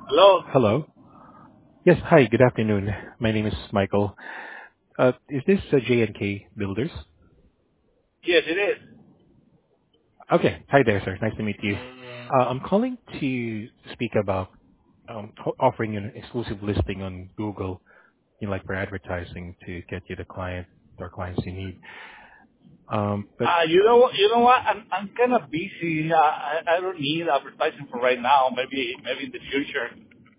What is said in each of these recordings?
Hello? Hello. Yes, hi, good afternoon. My name is Michael. Is this J&K Builders? Yes, it is. Okay. Hi there, sir. Nice to meet you. I'm calling to speak about offering you an exclusive listing on Google, like for advertising to get you the clients you need. But You know what? I'm kind of busy. I don't need advertising for right now. Maybe in the future.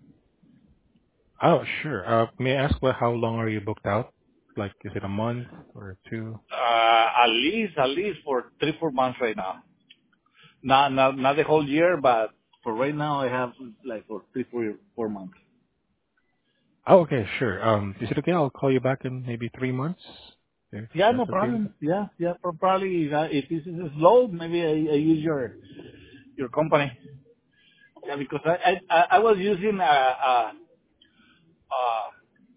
oh, sure. May I ask how long are you booked out? Like, is it a month or two? At least for 3-4 months right now. Not the whole year, but for right now, I have like for 3-4 months. Oh, okay, sure. Is it okay? I'll call you back in maybe 3 months, if Yeah, no that's okay with you. problem. Yeah. Probably if this is slow, maybe I use your company. Yeah, because I was using uh,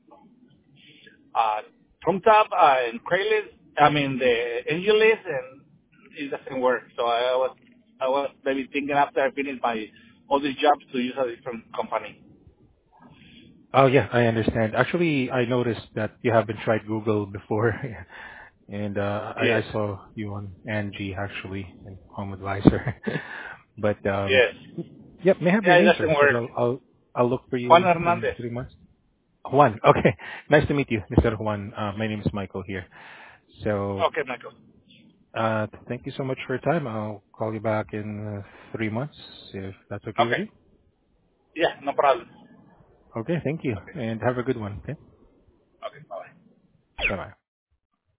Tomtop and Craigslist, I mean the AngelList, and it doesn't work. So I was maybe thinking after I finish my other jobs to use a different company. Oh, yeah, I understand. Actually, I noticed that you haven't tried Google before, and I Yes, saw you on Angie actually in Home Advisor. But yes. yep, may I have Yeah, your it name, doesn't sir? Because work. I'll look for Juan you in Hernandez. 3 months. Juan. Okay, nice to meet you, Mr. Juan. My name is Michael here. So Okay, Michael. thank you so much for your time. I'll call you back in 3 months if that's okay with Okay. you. Yeah, no problem. Okay, thank you, Okay. and have a good one. Okay, Okay, bye. bye bye.